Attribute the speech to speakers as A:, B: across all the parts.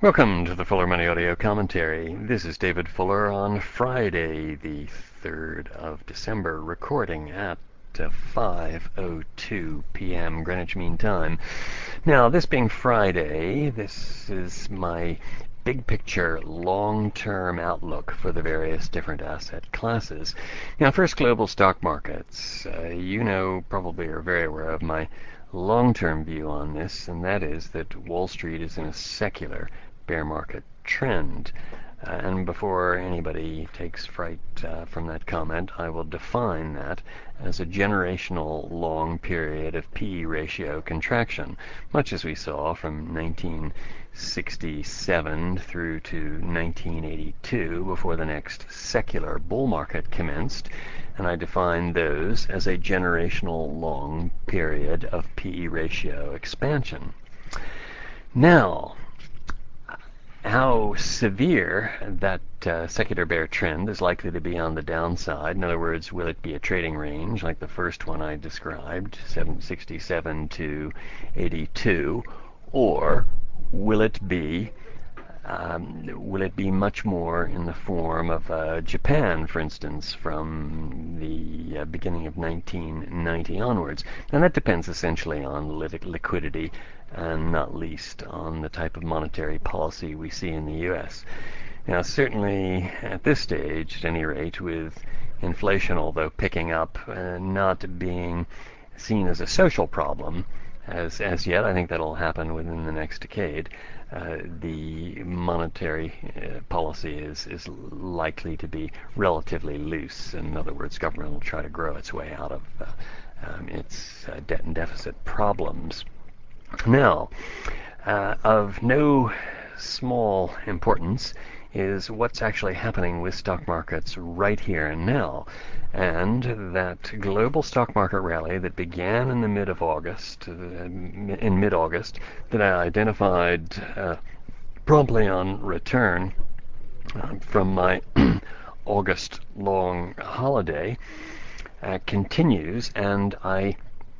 A: Welcome to the Fuller Money Audio Commentary. This is David Fuller on Friday, the 3rd of December, recording at 5:02 p.m. Greenwich Mean Time. Now, this being Friday, this is my big picture, long-term outlook for the various different asset classes. Now, first, global stock markets. Probably are very aware of my long-term view on this, and that is that Wall Street is in a secular bear market trend. And before anybody takes fright from that comment, I will define that as a generational long period of P/E ratio contraction, much as we saw from 1967 through to 1982 before the next secular bull market commenced. And I define those as a generational long period of P/E ratio expansion. Now, how severe that secular bear trend is likely to be on the downside. In other words, will it be a trading range like the first one I described, 767 to 82, or will it be much more in the form of Japan, for instance, from the beginning of 1990 onwards? And that depends essentially on liquidity and not least on the type of monetary policy we see in the U.S. Now, certainly at this stage, at any rate, with inflation, although picking up, not being seen as a social problem as yet, I think that'll happen within the next decade. The monetary policy is likely to be relatively loose. In other words, government will try to grow its way out of its debt and deficit problems. Now, of no small importance is what's actually happening with stock markets right here and now. And that global stock market rally that began in the mid-August, that I identified promptly on return from my August long holiday, continues, and I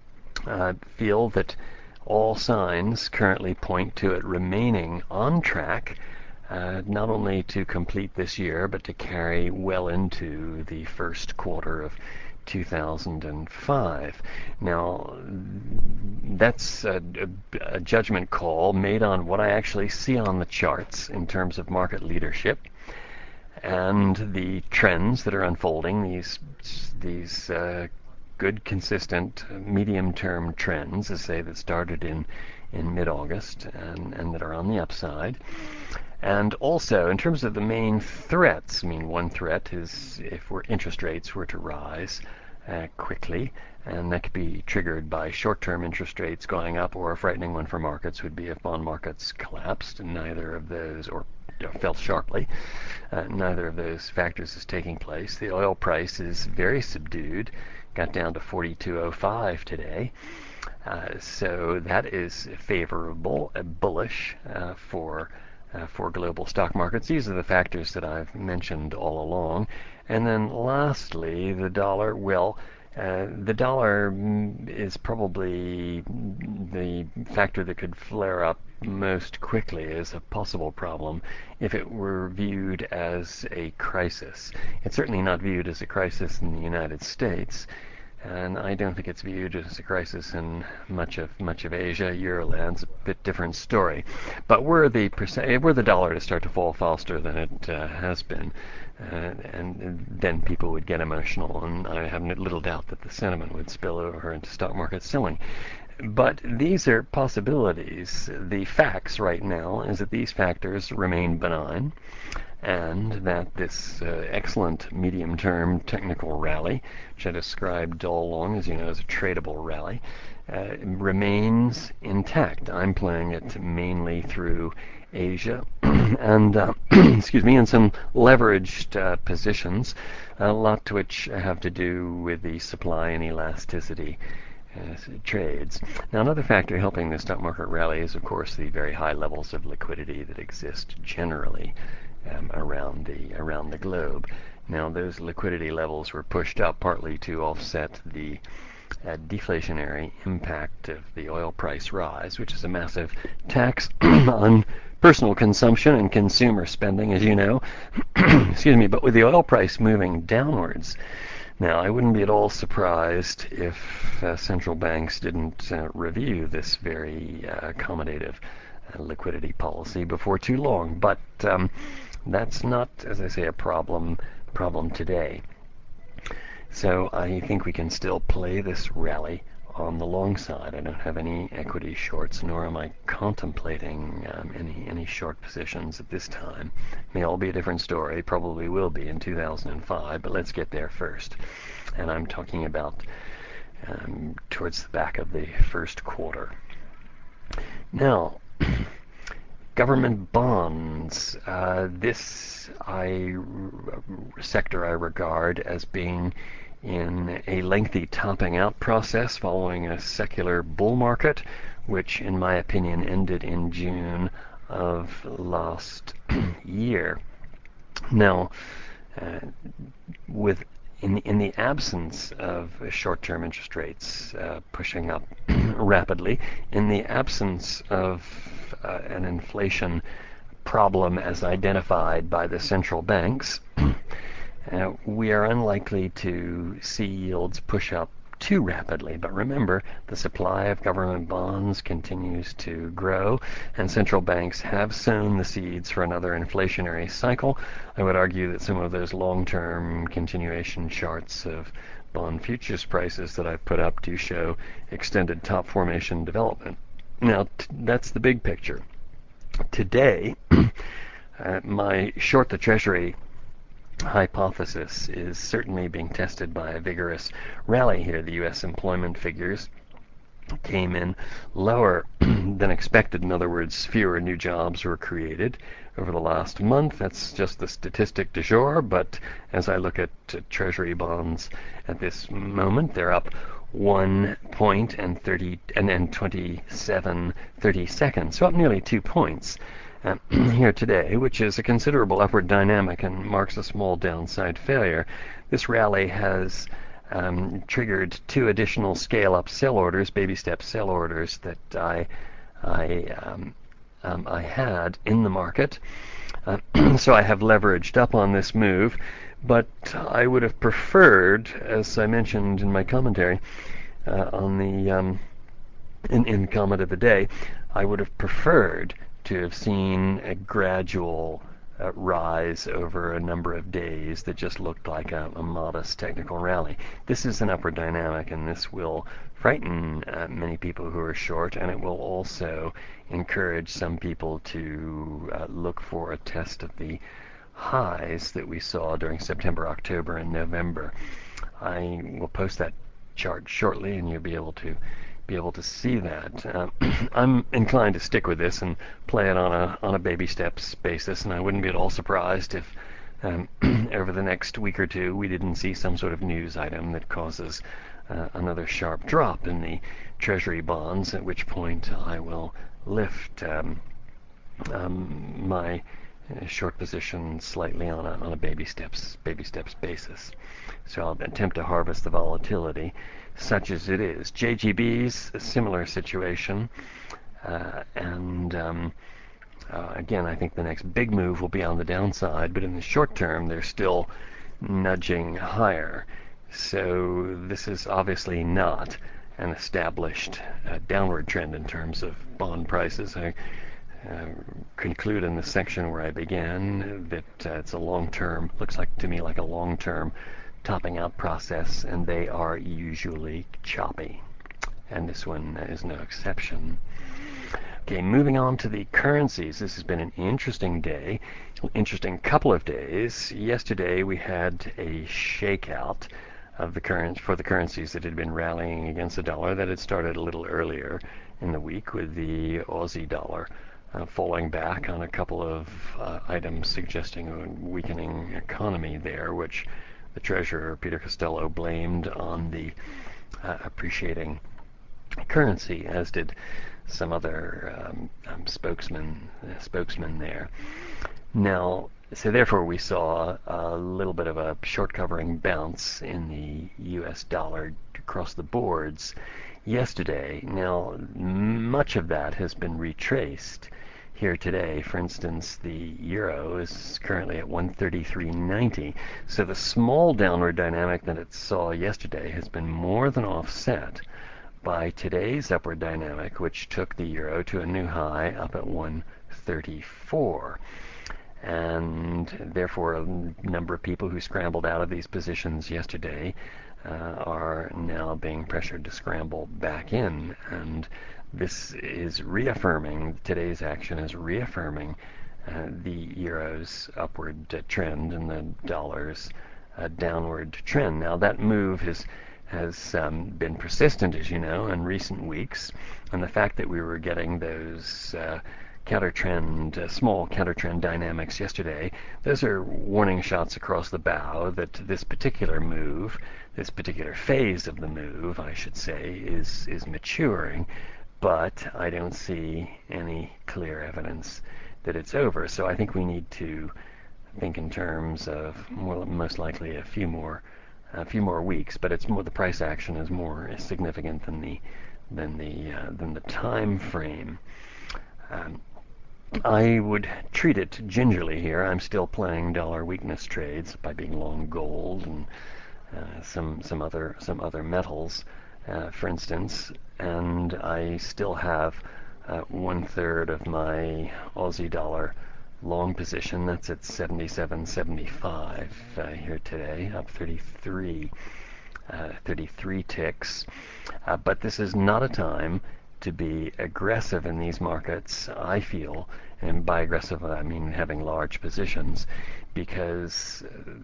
A: feel that all signs currently point to it remaining on track, not only to complete this year, but to carry well into the first quarter of 2005. Now, that's a judgment call made on what I actually see on the charts in terms of market leadership and the trends that are unfolding, these good, consistent, medium-term trends, as say, that started in mid-August and that are on the upside. And also, in terms of the main threats, one threat is if interest rates were to rise quickly, and that could be triggered by short-term interest rates going up, or a frightening one for markets would be if bond markets collapsed, and neither of those, or fell sharply. Neither of those factors is taking place. The oil price is very subdued, got down to 42.05 today. So that is favorable, bullish for global stock markets. These are the factors that I've mentioned all along. And then lastly, the dollar. The dollar is probably the factor that could flare up most quickly as a possible problem if it were viewed as a crisis. It's certainly not viewed as a crisis in the United States, and I don't think it's viewed as a crisis in much of Asia. Euroland's a bit different story. But were the dollar to start to fall faster than it has been, and then people would get emotional, and I have little doubt that the sentiment would spill over into stock market selling. But these are possibilities. The facts right now is that these factors remain benign, and that this excellent medium-term technical rally, which I described all along, as you know, as a tradable rally, remains intact. I'm playing it mainly through Asia and excuse me, and some leveraged positions, a lot to which have to do with the supply and elasticity trades. Now, another factor helping the stock market rally is, of course, the very high levels of liquidity that exist generally around the globe. Now, those liquidity levels were pushed up partly to offset the deflationary impact of the oil price rise, which is a massive tax on personal consumption and consumer spending, as you know. Excuse me, but with the oil price moving downwards, now I wouldn't be at all surprised if central banks didn't review this very accommodative liquidity policy before too long. But that's not, as I say, a problem today. So I think we can still play this rally on the long side. I don't have any equity shorts, nor am I contemplating any short positions at this time. May all be a different story, probably will be in 2005, but let's get there first. And I'm talking about towards the back of the first quarter. Now, government bonds. This sector I regard as being in a lengthy topping out process following a secular bull market, which in my opinion ended in June of last year. Now, in the absence of short-term interest rates pushing up rapidly, in the absence of an inflation problem as identified by the central banks, we are unlikely to see yields push up too rapidly. But remember, the supply of government bonds continues to grow, and central banks have sown the seeds for another inflationary cycle. I would argue that some of those long-term continuation charts of bond futures prices that I've put up do show extended top formation development. Now, that's the big picture. Today, my short the Treasury hypothesis is certainly being tested by a vigorous rally here. The U.S. employment figures came in lower than expected. In other words, fewer new jobs were created over the last month. That's just the statistic du jour, but as I look at Treasury bonds at this moment, they're up 1 point and 27 seconds, so up nearly 2 points here today, which is a considerable upward dynamic and marks a small downside failure. This rally has triggered 2 additional scale-up sell orders, baby step sell orders that I had in the market. So I have leveraged up on this move, but I would have preferred, as I mentioned in my commentary on the in comment of the day, I would have preferred to have seen a gradual rise over a number of days that just looked like a modest technical rally. This is an upward dynamic, and this will frighten many people who are short, and it will also encourage some people to look for a test of the highs that we saw during September, October, and November. I will post that chart shortly, and you'll be able to see that. I'm inclined to stick with this and play it on a baby steps basis, and I wouldn't be at all surprised if over the next week or two we didn't see some sort of news item that causes another sharp drop in the Treasury bonds, at which point I will lift my short position slightly on a baby steps basis. So I'll attempt to harvest the volatility, such as it is. JGB's a similar situation, and again, I think the next big move will be on the downside, but in the short term, they're still nudging higher. So this is obviously not an established downward trend in terms of bond prices. I conclude in the section where I began that it's a long-term, looks like to me like a long-term topping out process, and they are usually choppy, and this one is no exception. Okay, moving on to the currencies. This has been an interesting day, interesting couple of days. Yesterday we had a shakeout of the currencies that had been rallying against the dollar. That had started a little earlier in the week with the Aussie dollar falling back on a couple of items suggesting a weakening economy there, which the Treasurer, Peter Costello, blamed on the appreciating currency, as did some other spokesman there. Now, so therefore we saw a little bit of a short covering bounce in the U.S. dollar across the boards yesterday. Now, much of that has been retraced here today. For instance, the euro is currently at 133.90. So the small downward dynamic that it saw yesterday has been more than offset by today's upward dynamic, which took the euro to a new high up at 134. And therefore, a number of people who scrambled out of these positions yesterday are now being pressured to scramble back in. And this is reaffirming, today's action is reaffirming the euro's upward trend and the dollar's downward trend. Now, that move has been persistent, as you know, in recent weeks, and the fact that we were getting those small counter-trend dynamics yesterday, those are warning shots across the bow that this particular move, this particular phase of the move, I should say, is maturing, but I don't see any clear evidence that it's over. So I think we need to think in terms of most likely a few more weeks, but it's more, the price action is more significant than the time frame. I would treat it gingerly here. I'm still playing dollar weakness trades by being long gold and some other metals, for instance, and I still have 1/3 of my Aussie dollar long position. That's at 77.75 here today, up 33 ticks. But this is not a time to be aggressive in these markets, I feel, and by aggressive I mean having large positions, because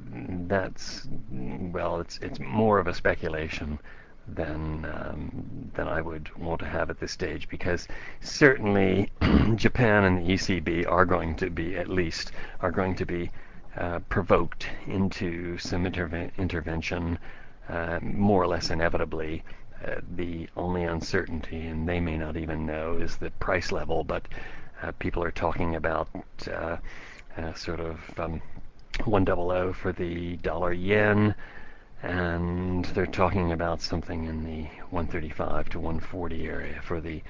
A: it's more of a speculation than I would want to have at this stage, because certainly Japan and the ECB are going to be provoked into some intervention, more or less inevitably. The only uncertainty, and they may not even know, is the price level, but people are talking about sort of 100 for the dollar yen, and they're talking about something in the 135 to 140 area for the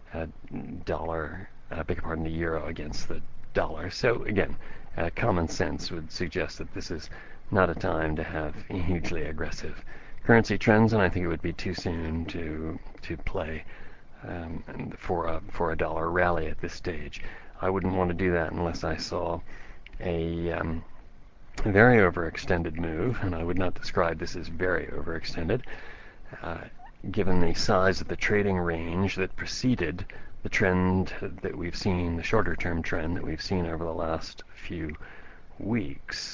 A: the euro against the dollar. So again, common sense would suggest that this is not a time to have hugely aggressive currency trends, and I think it would be too soon to play for a dollar rally at this stage. I wouldn't want to do that unless I saw a very overextended move, and I would not describe this as very overextended, given the size of the trading range that preceded the trend that we've seen, the shorter term trend that we've seen over the last few weeks.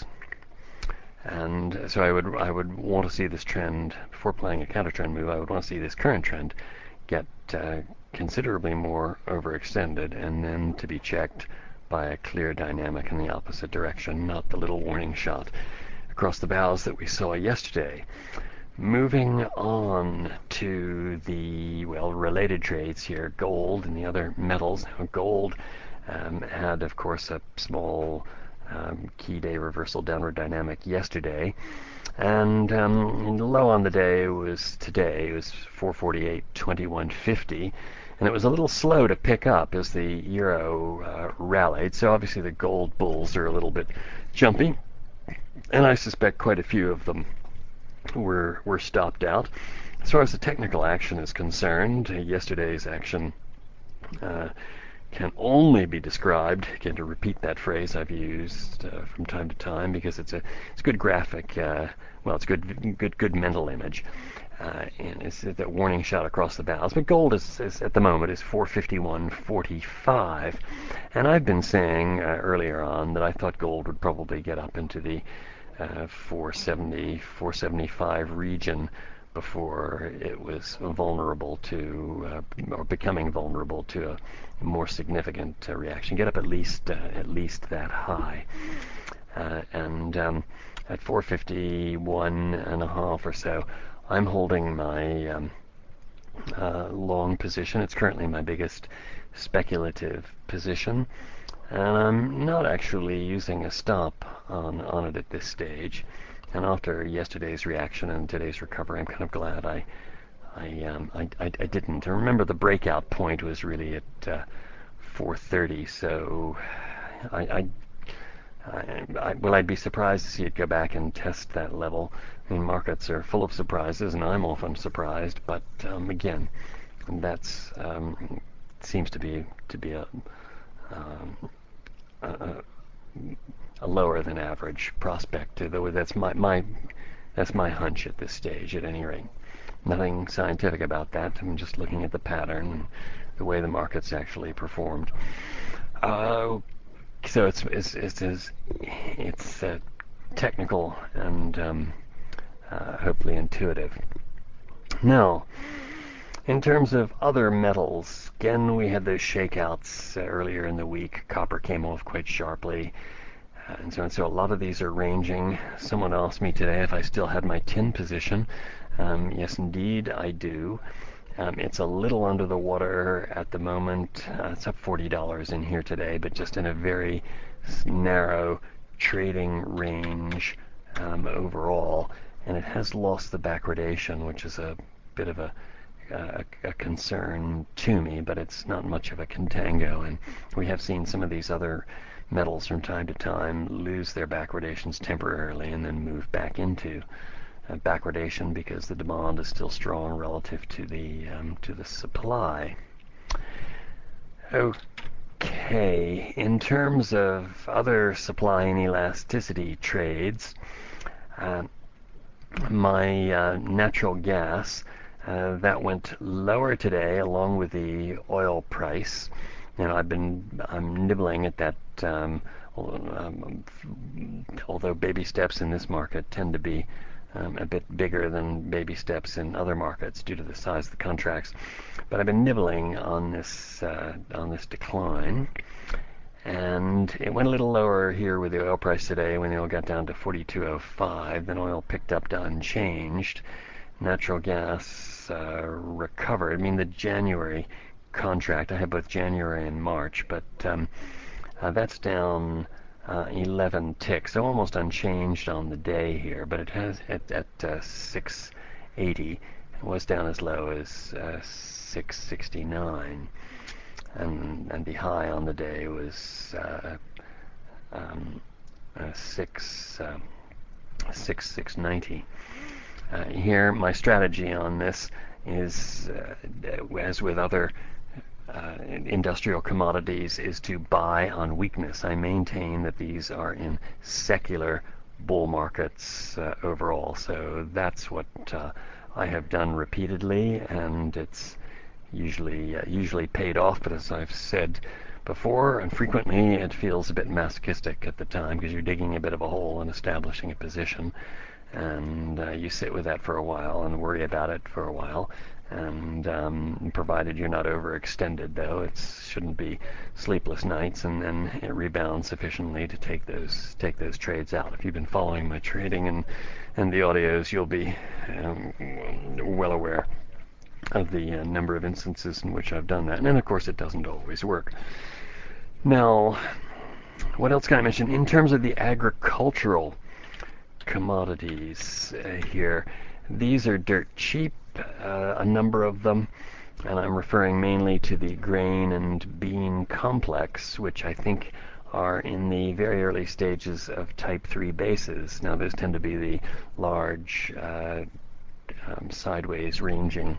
A: And so I would want to see this trend, before playing a counter trend move, I would want to see this current trend get considerably more overextended, and then to be checked by a clear dynamic in the opposite direction, not the little warning shot across the bows that we saw yesterday. Moving on to the related trades here, gold and the other metals. Now, gold had, of course, a small key day reversal downward dynamic yesterday, and low on the day was today. It was 448.2150, and it was a little slow to pick up as the euro rallied. So obviously the gold bulls are a little bit jumpy, and I suspect quite a few of them were stopped out. As far as the technical action is concerned, yesterday's action can only be described, again, to repeat that phrase I've used from time to time, because it's a good graphic, it's good mental image, and it's that warning shot across the bows. But gold is at the moment is 451.45, and I've been saying earlier on that I thought gold would probably get up into the 470, 475 region before it was vulnerable to, or becoming vulnerable to, a more significant reaction. Get up at least that high, and at 451.5 or so, I'm holding my long position. It's currently my biggest speculative position, and I'm not actually using a stop on it at this stage. And after yesterday's reaction and today's recovery, I'm kind of glad I didn't. And remember, the breakout point was really at 430. So I'd be surprised to see it go back and test that level. I mean, markets are full of surprises, and I'm often surprised. But again, that's seems to be a, a lower than average prospect. Though that's my hunch at this stage, at any rate. Nothing scientific about that. I'm just looking at the pattern and the way the market's actually performed. So it's technical and hopefully intuitive. Now, in terms of other metals, again we had those shakeouts earlier in the week. Copper came off quite sharply. And so a lot of these are ranging. Someone asked me today if I still had my tin position. Yes, indeed, I do. It's a little under the water at the moment. It's up $40 in here today, but just in a very narrow trading range overall. And it has lost the backwardation, which is a bit of a concern to me, but it's not much of a contango. And we have seen some of these other metals from time to time lose their backwardations temporarily and then move back into backwardation because the demand is still strong relative to the supply. Okay, in terms of other supply and elasticity trades, my natural gas that went lower today along with the oil price. And I'm nibbling at that. Although baby steps in this market tend to be a bit bigger than baby steps in other markets due to the size of the contracts, but I've been nibbling on this decline, and it went a little lower here with the oil price today when the oil got down to 42.05. Then oil picked up to unchanged. Natural gas recovered. I mean, the January contract, I have both January and March, but that's down 11 ticks, so almost unchanged on the day here, but it has at 680. It was down as low as 669, and the high on the day was 690. Here, my strategy on this is, as with other industrial commodities, is to buy on weakness. I maintain that these are in secular bull markets overall. So that's what I have done repeatedly, and it's usually paid off. But as I've said before, and frequently, it feels a bit masochistic at the time because you're digging a bit of a hole and establishing a position, and you sit with that for a while and worry about it for a while. And provided you're not overextended, though, it shouldn't be sleepless nights, and then it rebounds sufficiently to take those trades out. If you've been following my trading and the audios, you'll be well aware of the number of instances in which I've done that. And of course, it doesn't always work. Now, what else can I mention? In terms of the agricultural commodities here, these are dirt cheap. A number of them, and I'm referring mainly to the grain and bean complex, which I think are in the very early stages of type 3 bases. Now, those tend to be the large sideways ranging.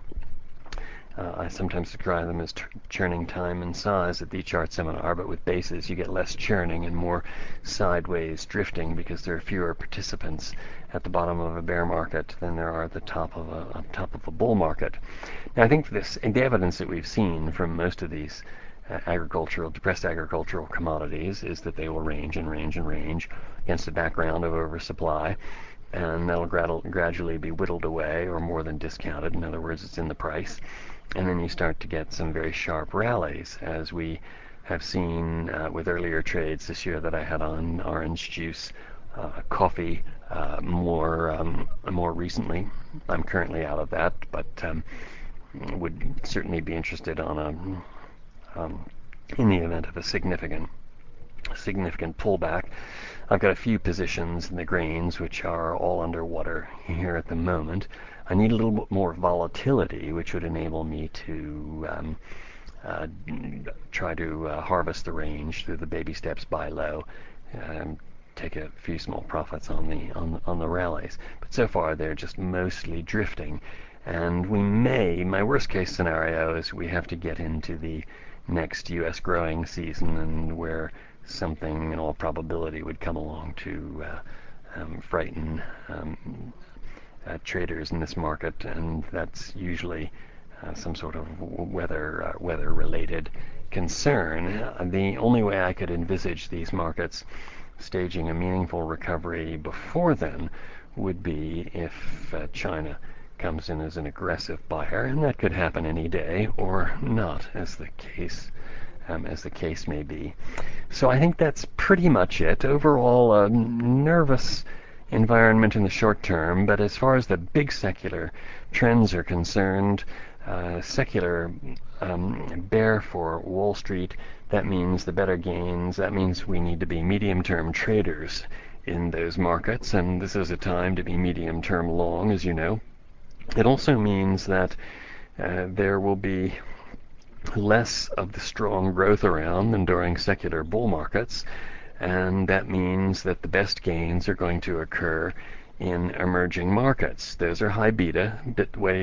A: I sometimes describe them as churning time and size at the chart seminar, but with bases you get less churning and more sideways drifting because there are fewer participants at the bottom of a bear market than there are at the top of a bull market. Now, I think the evidence that we've seen from most of these depressed agricultural commodities is that they will range and range and range against a background of oversupply, and that'll gradually be whittled away or more than discounted. In other words, it's in the price. And then you start to get some very sharp rallies, as we have seen with earlier trades this year that I had on orange juice, coffee, more recently. I'm currently out of that, but would certainly be interested on in the event of a significant pullback. I've got a few positions in the grains which are all underwater here at the moment. I need a little bit more volatility, which would enable me to uh, try to harvest the range through the baby steps, buy low, take a few small profits on the rallies. But so far they're just mostly drifting, and my worst case scenario is we have to get into the next U.S. growing season, and where something in all probability would come along to frighten traders in this market, and that's usually some sort of weather-related concern. The only way I could envisage these markets staging a meaningful recovery before then would be if China comes in as an aggressive buyer, and that could happen any day or not, as the case may be. So I think that's pretty much it. Overall, a nervous environment in the short term, but as far as the big secular trends are concerned, secular bear for Wall Street, that means the better gains. That means we need to be medium-term traders in those markets, and this is a time to be medium-term long, as you know. It also means that there will be less of the strong growth around than during secular bull markets, and that means that the best gains are going to occur in emerging markets. Those are high beta, a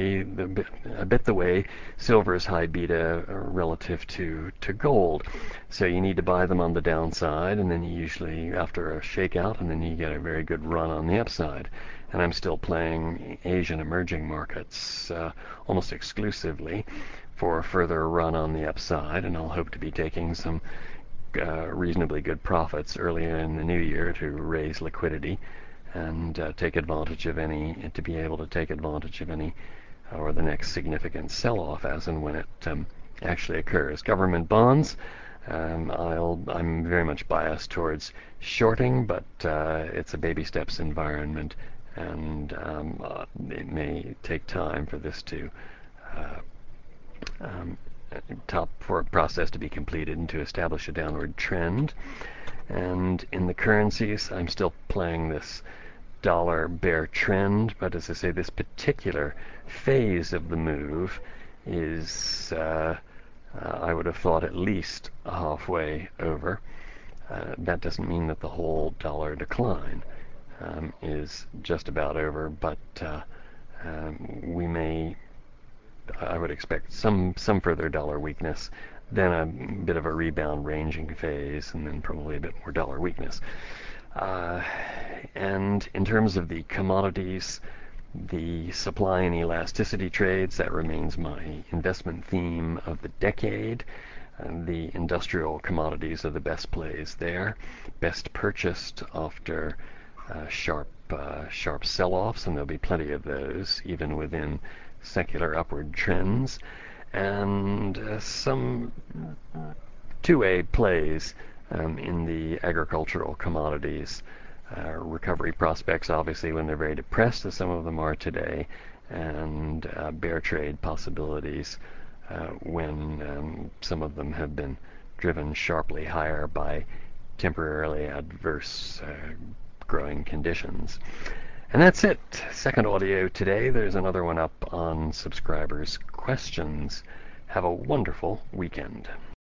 A: bit the way silver is high beta relative to gold. So you need to buy them on the downside, and then you usually, after a shakeout, and then you get a very good run on the upside. And I'm still playing Asian emerging markets almost exclusively for a further run on the upside, and I'll hope to be taking some reasonably good profits earlier in the new year to raise liquidity and to be able to take advantage of any or the next significant sell-off as and when it actually occurs. Government bonds, I'm very much biased towards shorting, but it's a baby steps environment, and it may take time for this to for a process to be completed and to establish a downward trend. And in the currencies, I'm still playing this dollar bear trend, but as I say, this particular phase of the move is, I would have thought, at least halfway over. That doesn't mean that the whole dollar decline is just about over, but I would expect some further dollar weakness, then a bit of a rebound ranging phase, and then probably a bit more dollar weakness. And in terms of the commodities, the supply and elasticity trades, that remains my investment theme of the decade. The industrial commodities are the best plays there, best purchased after sharp sell-offs, and there'll be plenty of those even within secular upward trends, and some two-way plays in the agricultural commodities. Recovery prospects, obviously, when they're very depressed, as some of them are today, and bear trade possibilities when some of them have been driven sharply higher by temporarily adverse growing conditions. And that's it. Second audio today. There's another one up on subscribers' questions. Have a wonderful weekend.